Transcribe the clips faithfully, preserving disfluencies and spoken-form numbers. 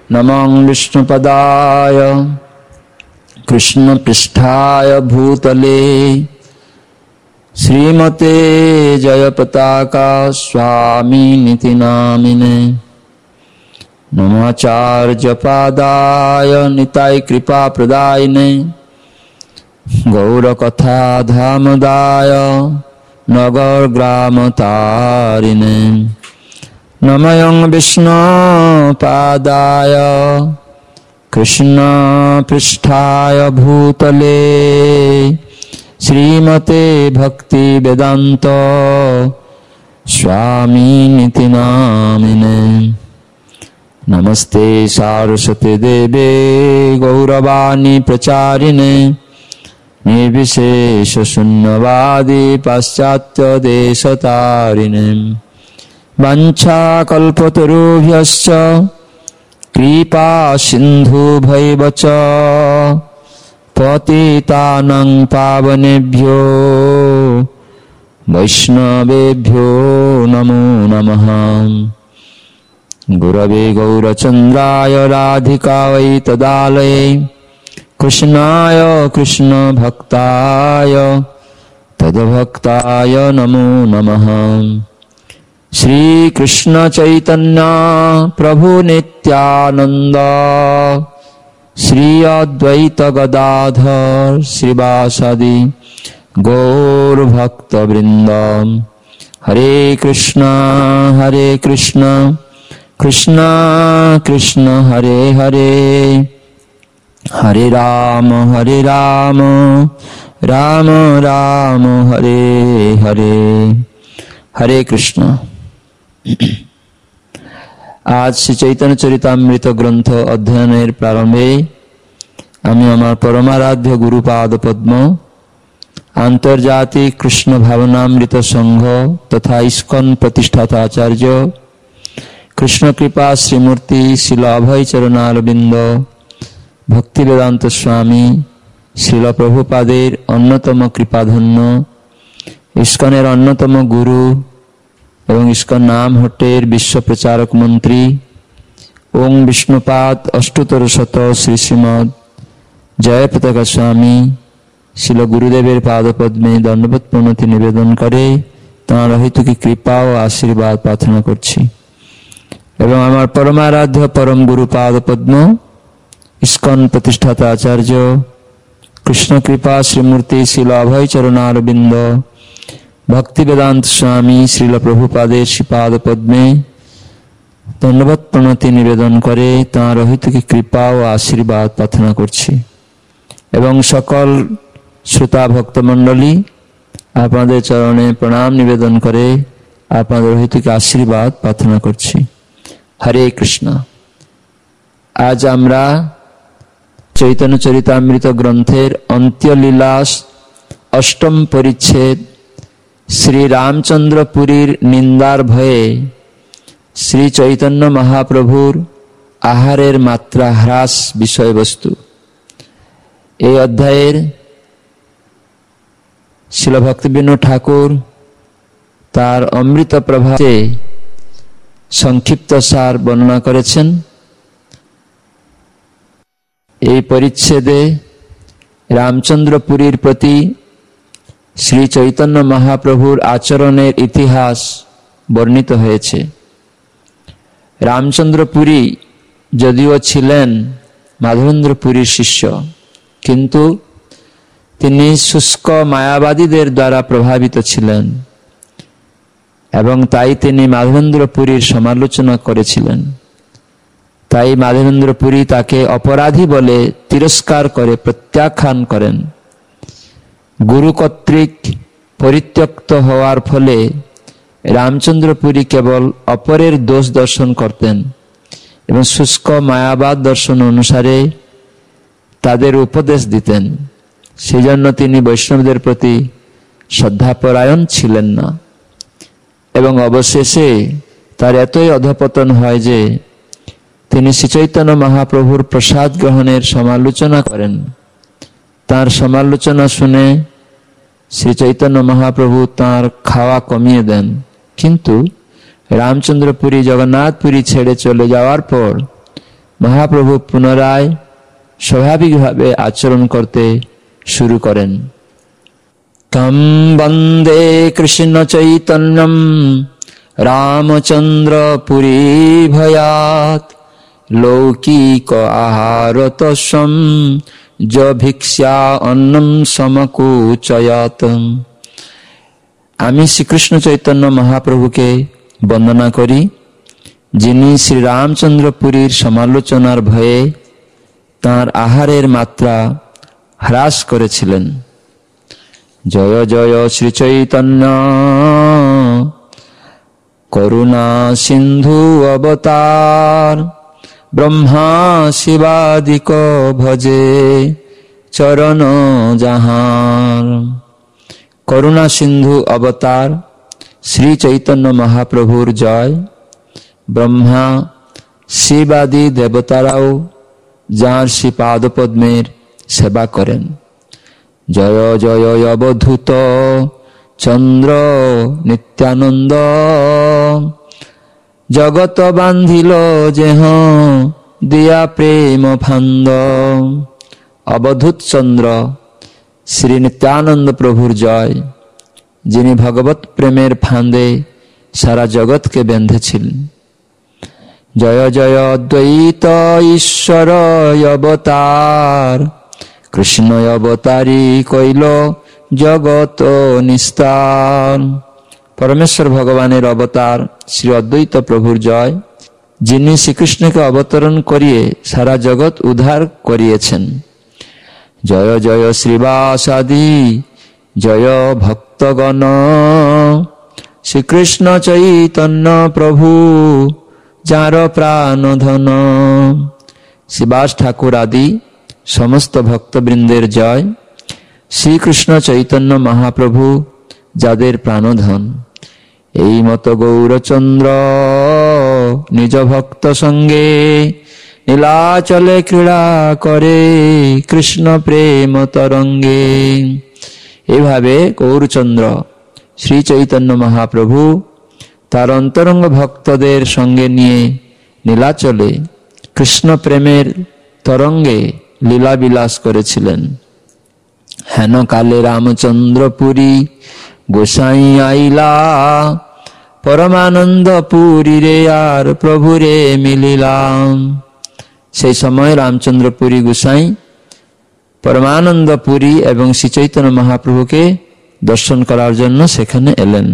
नमं विष्णुपदाय कृष्णपृष्ठाय भूतले श्रीमते जयपताका स्वामिनिति नामिने नमाचार्यपादाय निताय कृपाप्रदायिने गौरकथा धामदाय नगरग्रामतारिणे नमयं विष्णुपादाय कृष्णपृष्ठाय भूतले श्रीमते भक्तिवेदान्त स्वामिनिति नामिने नमस्ते सारस्वते देवे गौरवाणी प्रचारिणे निर्विशेष शून्यवादी पाश्चात्य देशतारिणे वंशाकल्पतरुभ्यश्च कृपा सिन्धुभैव च पतितानां पावनेभ्यो वैष्णवेभ्यो नमो नमः। गुरवे गौरचन्द्राय राधिकायै तदालये कृष्णाय कृष्णभक्ताय तद्भक्ताय नमो नमः। श्री कृष्ण चैतन्य प्रभु नित्यानंद श्री अद्वैत गदाधर श्रीवासादि गौर भक्त वृंद। हरे कृष्ण हरे कृष्ण कृष्ण कृष्ण हरे हरे हरे राम हरे राम राम राम हरे हरे। हरे कृष्ण। आज श्री चैतन्य चरितामृत ग्रंथ अध्ययनेर प्रारंभे आमी आमार परमाराध्य गुरुपाद पद्म आंतर्जातिक कृष्ण भावनामृत संघ तथा इस्कन प्रतिष्ठाता आचार्य कृष्ण कृपा श्रीमूर्ति श्रील अभय चरणारविंद भक्तिवेदांत स्वामी श्रील प्रभुपादेर अन्यतम कृपाधन्य इस्कनेर अन्यतम गुरु एवं इस्कन नाम हटेर विश्व प्रचारक मंत्री ओं विष्णुपाद अष्टोत्तर शत श्री श्रीमद जयपताका स्वामी शिल गुरुदेवेर पादपद्मे दंडवत प्रणति निवेदन करे तार हेतुकी कृपा और आशीर्वाद प्रार्थना करछि एवं आमार परमाराध्य परम गुरु पादपद्म इस्कन प्रतिष्ठाता आचार्य कृष्ण कृपा श्रीमूर्ति शिल अभय चरणारविंद भक्तिवेदांत स्वामी श्रील प्रभुपादेर श्रीपाद पद्मे दंडवत प्रणति निवेदन करे तार हेतुकी कृपा और आशीर्वाद प्रार्थना करछि एवं सकल श्रोता भक्त मंडली आपनादेर चरणे प्रणाम निवेदन करे आपनादेर हेतुकी आशीर्वाद प्रार्थना करछि। हरे कृष्ण। आज आमरा चैतन्य चरितामृत ग्रंथेर अंत्यलीला अष्टम परिच्छेद श्री रामचंद्रपुरीर निंदार भये श्री चैतन्य महाप्रभुर आहारेर मात्रा ह्रास विषय वस्तु ए अध्यायेर श्रील भक्तिविनोद ठाकुर तार अमृत प्रभा से संक्षिप्त सार वर्णना करेছেন। এই পরিচ্ছেদে रामचंद्रपुरीर प्रति श्री चैतन्य महाप्रभुर आचरणेर इतिहास वर्णित हয়েছে। रामचंद्रपुरी যদিও ছিলেন মাধবেন্দ্রপুরীর शिष्य किन्तु তিনি শুষ্ক মায়াবাদীদের দ্বারা প্রভাবিত ছিলেন এবং তাই তিনি মাধবেন্দ্রপুরীর সমালোচনা করেছিলেন। তাই মাধবেন্দ্রপুরী তাকে অপরাধী বলে তিরস্কার করে প্রত্যাখ্যান করেন। গুরু কর্তৃক পরিত্যক্ত হওয়ার ফলে রামচন্দ্রপুরী কেবল অপরের দোষ দর্শন করতেন এবং শুষ্ক মায়াবাদ দর্শন অনুসারে তাদের উপদেশ দিতেন। সেজন্য তিনি বৈষ্ণবদের প্রতি শ্রদ্ধাপরায়ণ ছিলেন না এবং অবশেষে তার এতই অধঃপতন হয় যে তিনি শ্রীচৈতন্য মহাপ্রভুর প্রসাদ গ্রহণের সমালোচনা করেন। তার সমালোচনা শুনে শ্রীচৈতন্য মহাপ্রভু তার খাওয়া কমিয়ে দেন, কিন্তু রামচন্দ্রপুরী জগন্নাথপুরী ছেড়ে চলে যাওয়ার পর মহাপ্রভু পুনরায় স্বাভাবিকভাবে আচরণ করতে শুরু করেন। তম বন্দে কৃষ্ণ চৈতন্যম রামচন্দ্র পুরী ভয়াত লৌকিক আহার তস্যম য ভিক্ষা অন্নম সমকুচয়াত। আমি শ্রীকৃষ্ণ চৈতন্য মহাপ্রভুকে বন্দনা করি, যিনি শ্রী রামচন্দ্র পুরীর সমালোচনার ভয়ে তাঁর আহারের মাত্রা হ্রাস করেছিলেন। জয় জয় শ্রী চৈতন্য করুণা সিন্ধু অবতার ব্রহ্মা শিবাদিক ভজে চরণ যাহার। করুণা সিন্ধু অবতার শ্রী চৈতন্য মহাপ্রভুর জয়। ব্রহ্মা শিবাদি দেবতারাও যাঁর শ্রী পাদপদ্মের সেবা করেন। জয় জয় অবধূত চন্দ্র নিত্যানন্দ জগত বান্ধিল যেহ দিয়া প্রেম ফান্দ। অবধূত চন্দ্র শ্রী নিত্যানন্দ প্রভুর জয়, যিনি ভগবত প্রেমের ফান্দে সারা জগৎকে বেঁধেছিলেন। জয় জয় অদ্বৈত ঈশ্বর অবতার কৃষ্ণ অবতারী কইল জগত নিস্তার। পরমেশ্বর ভগবানের অবতার শ্রী অদ্বৈত প্রভুর জয়, যিনি শ্রীকৃষ্ণকে অবতরণ করিয়ে সারা জগৎ উদ্ধার করিয়েছেন। জয় জয় শ্রীবাসাদি জয় ভক্তগণ শ্রীকৃষ্ণ চৈতন্য প্রভু যার প্রাণ ধন। শ্রীবাস ঠাকুর আদি সমস্ত ভক্তবৃন্দের জয়। শ্রীকৃষ্ণ চৈতন্য মহাপ্রভু যাদের প্রাণধন। এই মত গৌরচন্দ্র নিজ ভক্ত সঙ্গে নীলাচলে ক্রীড়া করে কৃষ্ণ প্রেম তরঙ্গে। এভাবে গৌরচন্দ্র শ্রী চৈতন্য মহাপ্রভু তার অন্তরঙ্গ ভক্তদের সঙ্গে নিয়ে নীলাচলে কৃষ্ণ প্রেমের তরঙ্গে লীলা বিলাস করেছিলেন। হেন কালে রামচন্দ্র পুরী গোসাই আইলা পরমানন্দ পুরী রে আর প্রভুরে মিলিলাম। সেই সময় রামচন্দ্র পুরী গোসাই পরমানন্দ পুরী এবং শ্রী চৈতন্য মহাপ্রভুকে দর্শন করার জন্য সেখানে এলেন।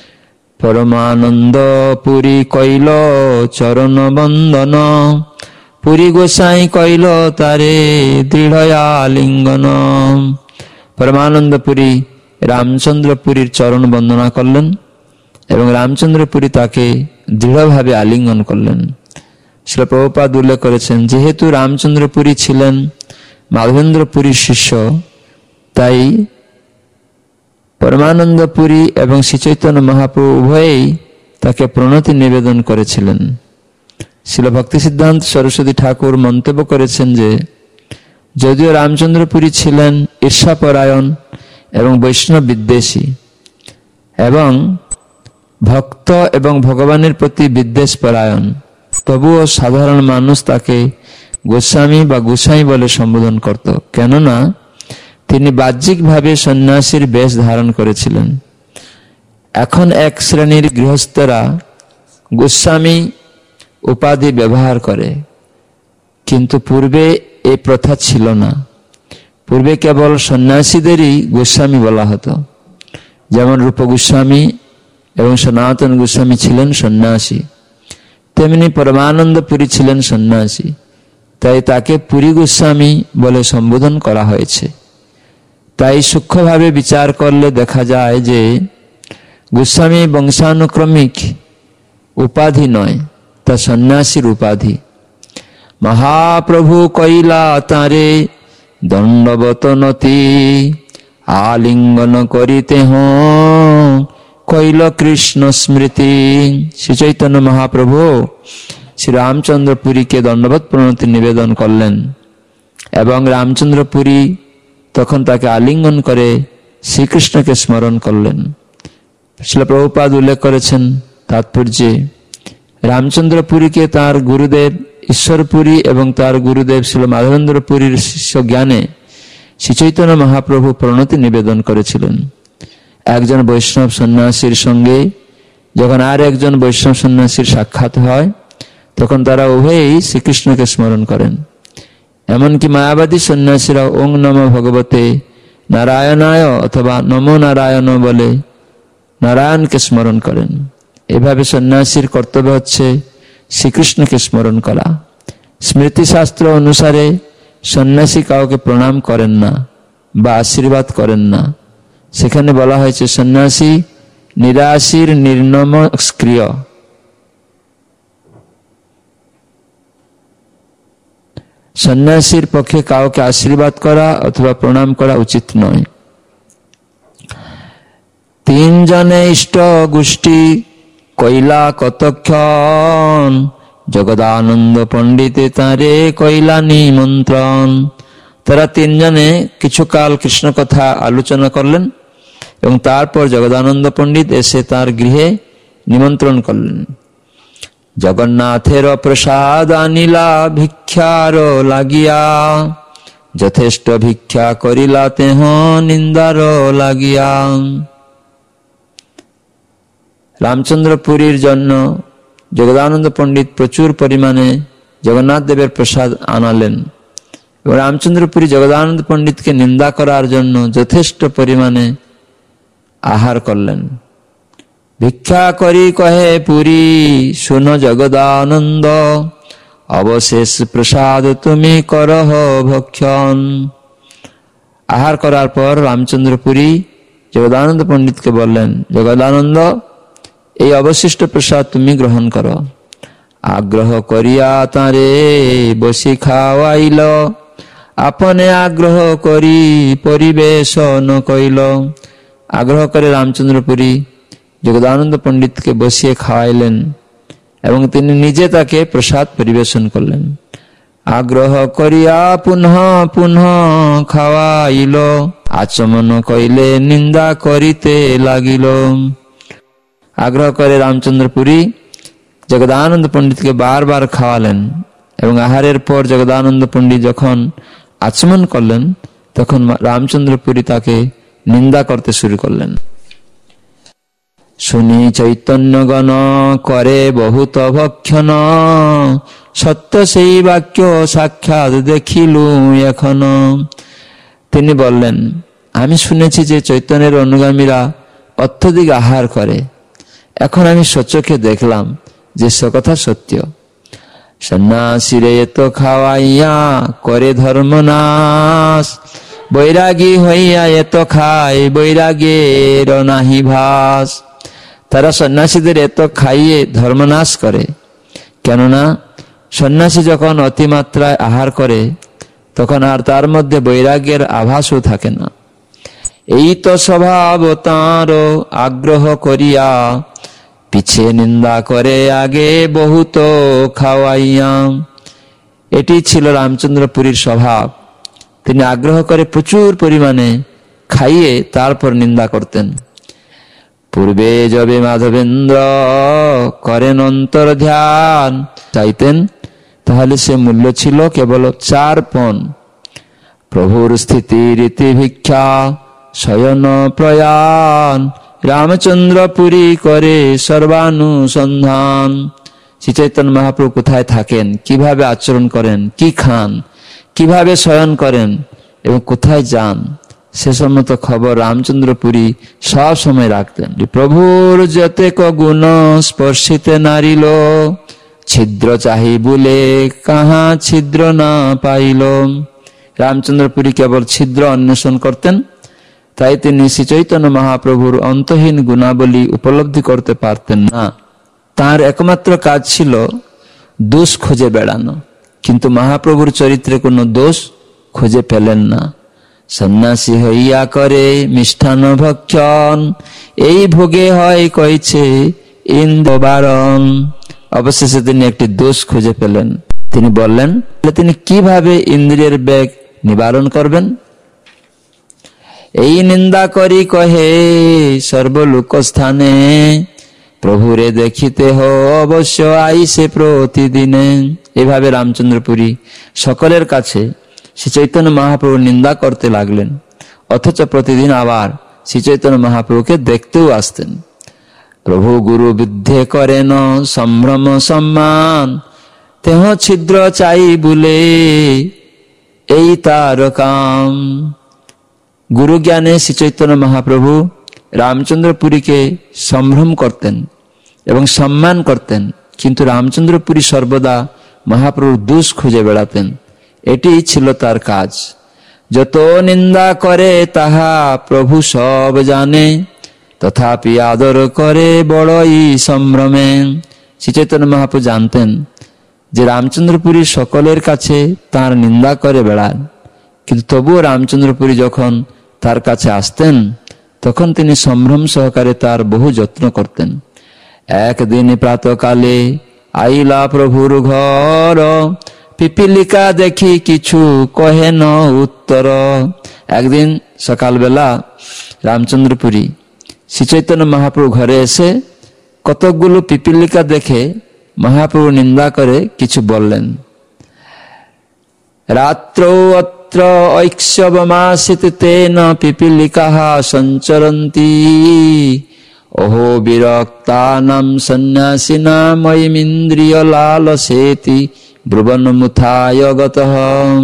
পরমানন্দ পুরী কইল চরণ বন্দন পুরী গোসাই কইল তারে দৃঢ় আলিঙ্গন। পরমানন্দ পুরী রামচন্দ্র পুরীর চরণ বন্দনা করলেন এবং রামচন্দ্র পুরী তাকে দৃঢ়ভাবে আলিঙ্গন করলেন। শ্রীল প্রভুপাদ উল্লেখ করেছেন, যেহেতু রামচন্দ্র পুরী ছিলেন মাধবেন্দ্র পুরীর শিষ্য, তাই পরমানন্দ পুরী এবং শ্রী চৈতন্য মহাপ্রভু উভয়েই তাকে প্রণতি নিবেদন করেছিলেন। শ্রীল ভক্তি সিদ্ধান্ত সরস্বতী ঠাকুর মন্তব্য করেছেন যে, যদিও রামচন্দ্র পুরী ছিলেন ঈর্ষাপরায়ণ এবং বৈষ্ণব বিদ্বেষী এবং ভক্ত এবং ভগবানের প্রতি বিদ্বেষ পরায়ণ, তবুও সাধারণ মানুষ তাকে গোস্বামী বা গোসাই বলে সম্বোধন করত, কেননা তিনি বাহ্যিকভাবে সন্ন্যাসীর বেশ ধারণ করেছিলেন। এখন এক শ্রেণীর গৃহস্থরা গোস্বামী উপাধি ব্যবহার করে, কিন্তু পূর্বে এই প্রথা ছিল না। পূর্বে কেবল সন্ন্যাসীদেরই গোস্বামী বলা হতো। যেমন রূপ গোস্বামী এবং সনাতন গোস্বামী ছিলেন সন্ন্যাসী, তেমনি পরমানন্দ পুরী ছিলেন সন্ন্যাসী, তাই তাকে পুরী গোস্বামী বলে সম্বোধন করা হয়েছে। তাই সূক্ষ্মভাবে বিচার করলে দেখা যায় যে গোস্বামী বংশানুক্রমিক উপাধি নয়, তা সন্ন্যাসীর উপাধি। মহাপ্রভু কইলা তারে দণ্ডবত নতি আলিঙ্গন করিতে হ কইল কৃষ্ণ স্মৃতি। শ্রী চৈতন্য মহাপ্রভু শ্রী রামচন্দ্র পুরীকে দণ্ডবত প্রণতি নিবেদন করলেন এবং রামচন্দ্র পুরী তখন তাকে আলিঙ্গন করে শ্রীকৃষ্ণকে স্মরণ করলেন। শ্রীল প্রভুপাদ উল্লেখ করেছেন তাৎপর্যে, রামচন্দ্র পুরীকে তার গুরুদেব ঈশ্বরপুরী এবং তার গুরুদেব ছিল মাধবেন্দ্র পুরীর শিষ্য জ্ঞানে শ্রী চৈতন্য মহাপ্রভু প্রণতি নিবেদন করেছিলেন। একজন বৈষ্ণব সন্ন্যাসীর সঙ্গে যখন আর একজন বৈষ্ণব সন্ন্যাসীর সাক্ষাৎ হয় তখন তারা উভয়েই শ্রীকৃষ্ণকে স্মরণ করেন। এমনকি মায়াবাদী সন্ন্যাসীরা ওং নমো ভগবতে নারায়ণায় অথবা নমো নারায়ণ বলে নারায়ণকে স্মরণ করেন। এভাবে সন্ন্যাসীর কর্তব্য হচ্ছে শ্রীকৃষ্ণকে স্মরণ করা। স্মৃতিশাস্ত্র অনুসারে সন্ন্যাসী কাউকে প্রণাম করেন না বা আশীর্বাদ করেন না। সেখানে বলা হয়েছে সন্ন্যাসী নিরাশির নির্নমস্ক্রিয়। সন্ন্যাসীর পক্ষে কাউকে আশীর্বাদ করা অথবা প্রণাম করা উচিত নয়। তিনজনে ইষ্ট গোষ্ঠী কইলা কতক্ষণ, জগদানন্দ পণ্ডিতে তারে কইলা নিমন্ত্রণ। তারা তিনজনে কিছুকাল কৃষ্ণ কথা আলোচনা করলেন এবং তারপর জগদানন্দ পণ্ডিত এসে তার গৃহে নিমন্ত্রণ করলেন। জগন্নাথের প্রসাদ আনিলা ভিক্ষার লাগিয়া, যথেষ্ট ভিক্ষা করিলা তেহ নিন্দার লাগিয়া। রামচন্দ্রপুরীর জন্য জগদানন্দ পণ্ডিত প্রচুর পরিমাণে জগন্নাথ দেবের প্রসাদ আনালেন এবং রামচন্দ্রপুরী জগদানন্দ পণ্ডিতকে নিন্দা করার জন্য যথেষ্ট পরিমাণে আহার করলেন। ভিক্ষা করি কহে পুরী শুন জগদানন্দ, অবশেষ প্রসাদ তুমি করহ ভক্ষণ। আহার করার পর রামচন্দ্রপুরী জগদানন্দ পণ্ডিতকে বললেন, জগদানন্দ এই অবশিষ্ট প্রসাদ তুমি গ্রহণ করো। আগ্রহ করিয়া তারে বসি খাওয়াইল, আপনে আগ্রহ করি পরিবেশন কইল। আগ্রহ করে রামচন্দ্রপুরী জগদানন্দ পণ্ডিতকে বসিয়ে খাওয়াইলেন এবং তিনি নিজে তাকে প্রসাদ পরিবেশন করলেন। আগ্রহ করিয়া পুনঃ পুনঃ খাওয়াইল, আচমন কইলে নিন্দা করিতে লাগিল। আগ্রহ করে রামচন্দ্রপুরী জগদানন্দ পণ্ডিতকে বারবার খাওয়ালেন এবং আহারের পর জগদানন্দ পণ্ডিত যখন আচমন করলেন তখন রামচন্দ্রপুরী তাকে নিন্দা করতে শুরু করলেন। শুনি চৈতন্যগণ করে বহুত ভক্ষণ, সত্য সেই বাক্য সাক্ষাৎ দেখিলু এখন। তিনি বললেন, আমি শুনেছি যে চৈতন্যের অনুগামীরা অত্যধিক আহার করে, এখন আমি সচক্ষে দেখলাম যে সে কথা সত্য। সন্ন্যাসীরে এত খাওয়াইয়া করে ধর্ম নাশ, বৈরাগী হইয়া এত খায় বৈরাগের নাহি ভাস। তারা সন্ন্যাসীদের এত খাইয়ে ধর্মনাশ করে, কেননা সন্ন্যাসী যখন অতিমাত্রায় আহার করে তখন আর তার মধ্যে বৈরাগ্যের আভাসও থাকে না। এই তো স্বভাব তাঁর আগ্রহ করিয়া, পিছে নিন্দা করে আগে বহুত খাওয়াইয়া। এটি ছিল রামচন্দ্রপুরীর স্বভাব। তিনি আগ্রহ করে প্রচুর পরিমাণে খাইয়ে তারপর নিন্দা করতেন। পূর্বে যবে মাধবেন্দ্র করেন অন্তর ধ্যান চাইতেন, তাহলে সে মূল্য ছিল কেবল চার পণ। প্রভুর স্থিতি রীতি ভিক্ষা শয়ন প্রয়াণ, রামচন্দ্রপুরী করে সর্বানুসন্ধান। শ্রী চৈতন্য মহাপ্রভু কোথায় থাকেন, কিভাবে আচরণ করেন, কি খান, কিভাবে শয়ন করেন এবং কোথায় যান, সে সম্মত খবর রামচন্দ্রপুরী সব সময় রাখতেন। প্রভুর যতেক গুণ স্পর্শিতে নারিল, ছিদ্র চাহি বলে কাহা ছিদ্র না পাইল। রামচন্দ্রপুরী কেবল ছিদ্র অন্বেষণ করতেন, তাই তিনি শ্রী চৈতন্য মহাপ্রভুর অন্তহীন গুণাবলী উপলব্ধি করতে পারতেন না। তার একমাত্র কাজ ছিল দোষ খুঁজে বেড়ানো, কিন্তু মহাপ্রভুর চরিত্রে কোনো দোষ খুঁজে পেলেন না। সন্ন্যাসী হইয়া করে মিষ্টান্ন ভক্ষণ, এই ভোগে হয় কইছে ইন্দ্র বারণ। অবশেষে তিনি একটি দোষ খুঁজে পেলেন। তিনি বললেন, তিনি কিভাবে ইন্দ্রিয়ের বেগ নিবারণ করবেন। এই নিন্দা করি কহে সর্বলোক স্থানে, প্রভুরে দেখিতে হ অবশ্য আইসে প্রতিদিনে। এভাবে রামচন্দ্রপুরী সকলের কাছে শ্রী চৈতন্য মহাপ্রভুর নিন্দা করতে লাগলেন, অথচ প্রতিদিন আবার শ্রী চৈতন্য মহাপ্রভুকে দেখতেও আসতেন। প্রভু গুরু বিদ্ধে করেন সম্ভ্রম সম্মান, তেহ ছিদ্র চাই বলে এই তার কাম। গুরু জ্ঞানে শ্রী চৈতন্য মহাপ্রভু রামচন্দ্রপুরীকে সম্ভ্রম করতেন এবং সম্মান করতেন, কিন্তু রামচন্দ্রপুরী সর্বদা মহাপ্রভুর দোষ খুঁজে বেড়াতেন। এটি ছিল তার কাজ। যত নিন্দা করে তাহা প্রভু সব জানে, তথাপি আদর করে বড়ই সম্ভ্রমে। শ্রী চৈতন্য মহাপ্রভু জানতেন যে রামচন্দ্রপুরী সকলের কাছে তার নিন্দা করে বেড়ান, কিন্তু তবুও রামচন্দ্রপুরী যখন তার কাছে আসতেন তখন তিনি সম্ভ্রম সহকারে তার বহু যত্ন করতেন। একদিন প্রাতকালে আইলা প্রভুর ঘর, পিপিলিকা দেখি কিছু কহে ন উত্তর। একদিন সকালবেলা রামচন্দ্রপুরী শ্রী চৈতন্য মহাপ্রভু ঘরে এসে কতকগুলো পিপিলিকা দেখে মহাপ্রভু নিন্দা করে কিছু বললেন। রাত্র অত্র ঐক্ষবমাসিত তেন পিপিলিকাঃ সঞ্চরন্তি, অহো বিরক্তানাম সন্ন্যাসিনাম ময়িমিন্দ্রিয় লালসেতি ব্রুবন মুথায় গতঃ।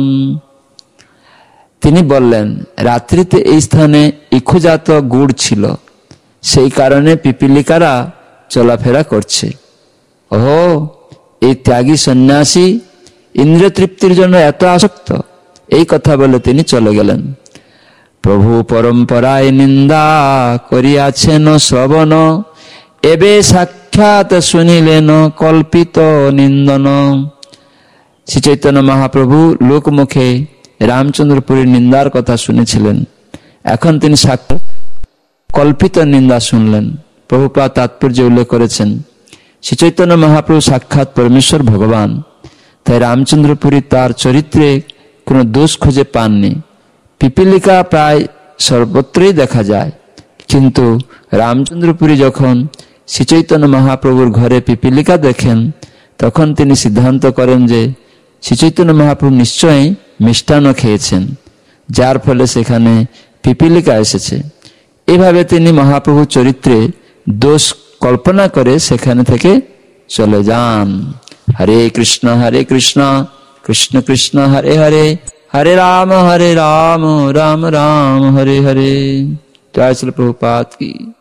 তিনি বললেন, রাত্রিতে এই স্থানে ইক্ষুজাত গুড় ছিল, সেই কারণে পিপিলিকারা চলাফেরা করছে। ওহো, এই ত্যাগী সন্ন্যাসী ইন্দ্রিয় তৃপ্তির জন্য এত আসক্ত। এই কথা বলে তিনি চলে গেলেন। প্রভু পরম্পরায় নিন্দা করিয়াছেন শ্রবণ, এবে সাক্ষাৎ শুনিলেন কল্পিত নিন্দন। শ্রী চৈতন্য মহাপ্রভু লোকমুখে রামচন্দ্রপুরীর নিন্দার কথা শুনেছিলেন, এখন তিনি সাক্ষাৎ কল্পিত নিন্দা শুনলেন। প্রভুপাদ তাৎপর্য উল্লেখ করেছেন, শ্রী চৈতন্য মহাপ্রভু সাক্ষাৎ পরমেশ্বর ভগবান, তাই রামচন্দ্রপুরী তার চরিত্রে কোনো দোষ খুঁজে পাননি। পিপিলিকা প্রায় সর্বত্রই দেখা যায়, কিন্তু রামচন্দ্রপুরী যখন শ্রী চৈতন্য মহাপ্রভুর ঘরে পিপিলিকা দেখেন তখন তিনি সিদ্ধান্ত করেন যে শ্রী চৈতন্য মহাপ্রভু নিশ্চয়ই মিষ্টান্ন খেয়েছেন, যার ফলে সেখানে পিপিলিকা এসেছে। এভাবে তিনি মহাপ্রভু চরিত্রে দোষ কল্পনা করে সেখানে থেকে চলে যান। হরে কৃষ্ণ হরে কৃষ্ণ কৃষ্ণ কৃষ্ণ হরে হরে, হরে রাম হরে রাম রাম রাম হরে হরে। জয় শ্রী প্রভুপাদ কি।